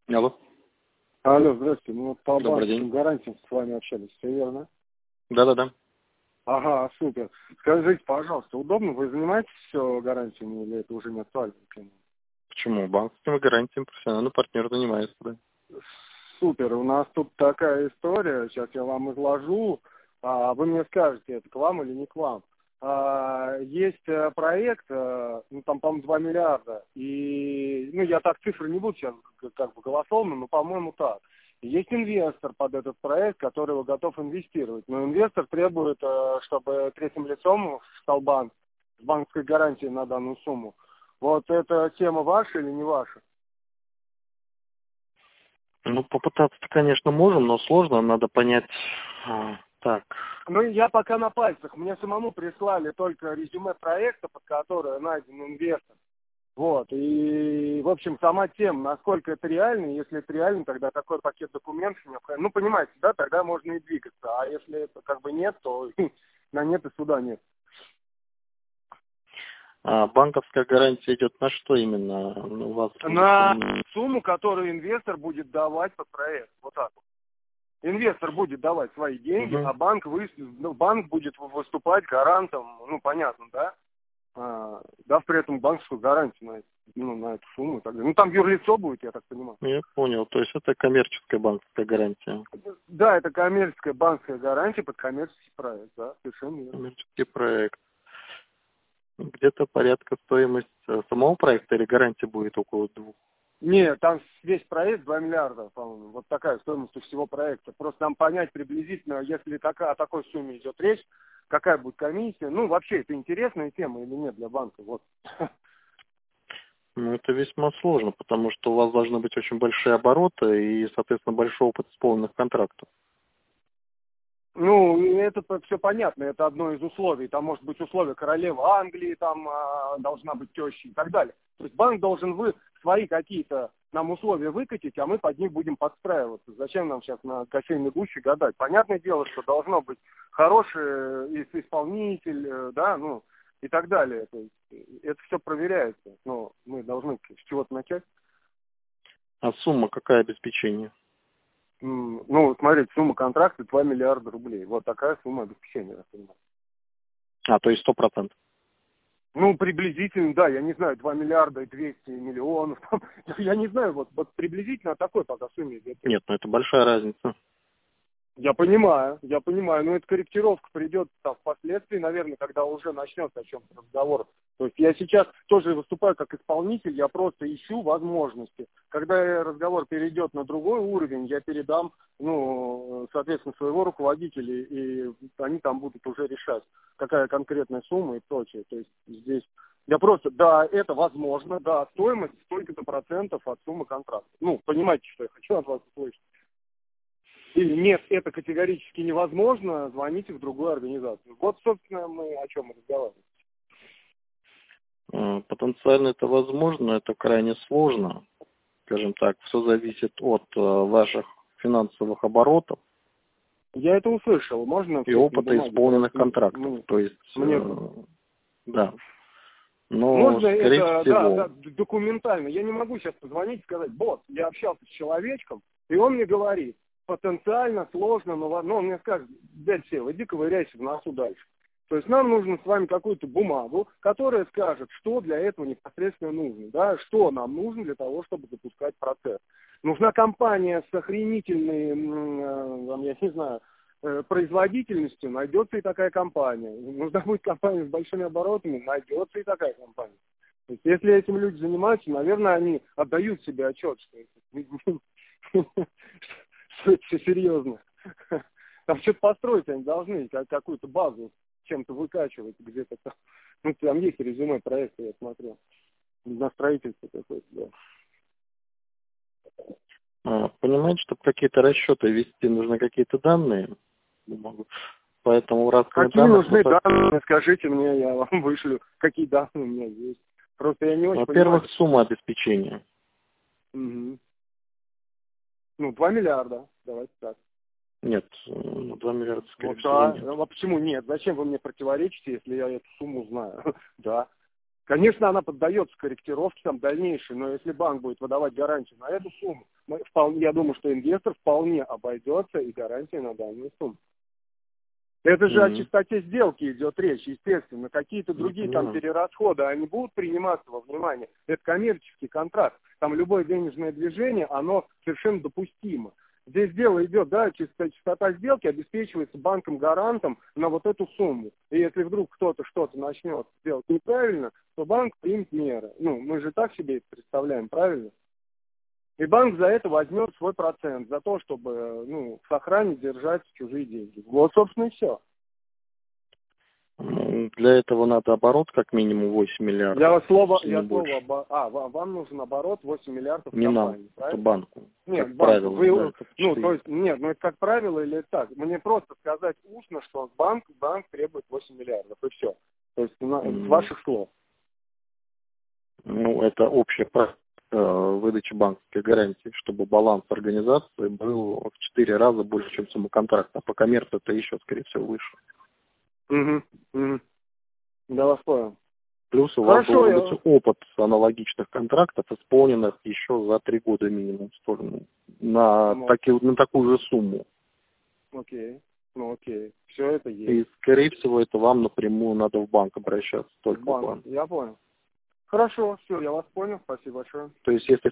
Алло. Алло, здравствуйте. Мы вот по Добрый банковским день. гарантиям с вами общались, все верно? Да-да-да. Ага, супер. Скажите, пожалуйста, удобно? Вы занимаетесь все гарантиями или это уже не актуально? Почему? Банковскими гарантиями профессиональный партнер занимается, да. Супер. У нас тут такая история. Сейчас я вам изложу. Вы мне скажете, это к вам или не к вам. Есть проект, ну там, по-моему, 2 миллиарда. И, ну, я так цифры не буду сейчас как бы голословно, но, по-моему, так. Есть инвестор под этот проект, который его готов инвестировать. Но инвестор требует, чтобы третьим лицом стал банк с банковской гарантией на данную сумму. Вот эта тема ваша или не ваша? Ну, попытаться-то, конечно, можем, но сложно. Надо понять. Так. Ну, я пока на пальцах. Мне самому прислали только резюме проекта, под которое найден инвестор. Вот. И, в общем, сама тема, насколько это реально. Если это реально, тогда такой пакет документов необходим. Ну, понимаете, да, тогда можно и двигаться. А если это как бы нет, то на нет и суда нет. Банковская гарантия идет на что именно? У вас На сумму, которую инвестор будет давать под проект. Вот так вот. Инвестор будет давать свои деньги, а банк будет выступать гарантом, ну, понятно, да? Дав при этом банковскую гарантию на эту сумму и так далее. Ну, там юрлицо будет, я так понимаю. Я понял. То есть это коммерческая банковская гарантия. Да, это коммерческая банковская гарантия под коммерческий проект, да, совершенно верно. Коммерческий проект. Где-то порядка стоимость самого проекта или гарантия будет около 2? Нет, там весь проект 2 миллиарда, по-моему. Вот такая стоимость у всего проекта. Просто нам понять приблизительно, если о такой сумме идет речь, какая будет комиссия. Ну, вообще, это интересная тема или нет для банка? Вот. Ну, это весьма сложно, потому что у вас должны быть очень большие обороты и, соответственно, большой опыт исполненных контрактов. Ну, это все понятно, это одно из условий. Там может быть условие королевы Англии, там должна быть теща и так далее. То есть банк должен свои какие-то нам условия выкатить, а мы под них будем подстраиваться. Зачем нам сейчас на кофейной гуще гадать? Понятное дело, что должно быть хороший исполнитель, да, ну, и так далее. То есть, это все проверяется, но мы должны с чего-то начать. А сумма какая обеспечение? Ну, смотрите, сумма контракта 2 миллиарда рублей. Вот такая сумма обеспечения, я понимаю. То есть 100%. Ну, приблизительно, да, я не знаю, 2 миллиарда и 200 миллионов. Я не знаю, вот приблизительно такой пока сумме идет. Нет, ну это большая разница. Я понимаю, но эта корректировка придет впоследствии, наверное, когда уже начнется о чем-то разговор. То есть я сейчас тоже выступаю как исполнитель, я просто ищу возможности. Когда разговор перейдет на другой уровень, я передам, ну, соответственно, своего руководителя, и они там будут уже решать, какая конкретная сумма и прочее. То есть здесь я просто, да, это возможно, да, стоимость столько-то процентов от суммы контракта. Ну, понимаете, что я хочу от вас услышать. Или нет, это категорически невозможно, звоните в другую организацию. Вот, собственно, мы о чем мы разговариваем. Потенциально это возможно, это крайне сложно. Скажем так, все зависит от ваших финансовых оборотов. Я это услышал. Можно и опыта исполненных контрактов. То есть, да. Но, можно скорее это, всего... да, документально. Я не могу сейчас позвонить и сказать, босс, я общался с человечком, и он мне говорит, потенциально сложно, но он мне скажет, дядь Сева, иди ковыряйся в носу дальше. То есть нам нужно с вами какую-то бумагу, которая скажет, что для этого непосредственно нужно, да, что нам нужно для того, чтобы запускать процесс. Нужна компания с охренительной, я не знаю, производительностью, найдется и такая компания. Нужна будет компания с большими оборотами, найдется и такая компания. То есть, если этим люди занимаются, наверное, они отдают себе отчет, что это все серьезно. Там что-то построить они должны, какую-то базу чем-то выкачивать где-то там. Ну, там есть резюме проекта, я смотрел. На строительство какое-то, да. Понимаете, чтобы какие-то расчеты вести, нужны какие-то данные. Поэтому раз какие нужны данные, скажите мне, я вам вышлю, какие данные у меня есть. Просто я не очень Во-первых, понимаю. сумма обеспечения. Угу. Ну, 2 миллиарда, давайте так. Нет, 2 миллиарда, скорее всего, да. нет. А почему нет? Зачем вы мне противоречите, если я эту сумму знаю? Да. Конечно, она поддается корректировке там дальнейшей, но если банк будет выдавать гарантию на эту сумму, я думаю, что инвестор вполне обойдется и гарантия на данную сумму. Это же о чистоте сделки идет речь, естественно. Какие-то другие там перерасходы, они будут приниматься во внимание. Это коммерческий контракт. Там любое денежное движение, оно совершенно допустимо. Здесь дело идет, да, чистота сделки обеспечивается банком-гарантом на вот эту сумму. И если вдруг кто-то что-то начнет делать неправильно, то банк примет меры. Ну, мы же так себе это представляем, правильно? И банк за это возьмет свой процент, за то, чтобы, ну, сохранить, держать чужие деньги. Вот, собственно, и все. Для этого надо оборот как минимум 8 миллиардов. Вам нужен оборот 8 миллиардов в не компании, нам, правильно? это банку. Нет, как банку. правило. Это как правило или так? Мне просто сказать устно, что банк требует 8 миллиардов, и все. То есть с ваших слов. Ну, это общее правило выдачи банковской гарантии, чтобы баланс организации был в 4 раза больше, чем сумма контракта. А по коммерции это еще, скорее всего, выше. Да, вас понял. Плюс у вас должен быть опыт аналогичных контрактов, исполненных еще за 3 года минимум, на такую же сумму. Окей. Все это есть. И, скорее всего, это вам напрямую надо в банк обращаться. Только в банк. Я понял. Хорошо, все, я вас понял. Спасибо большое. То есть, если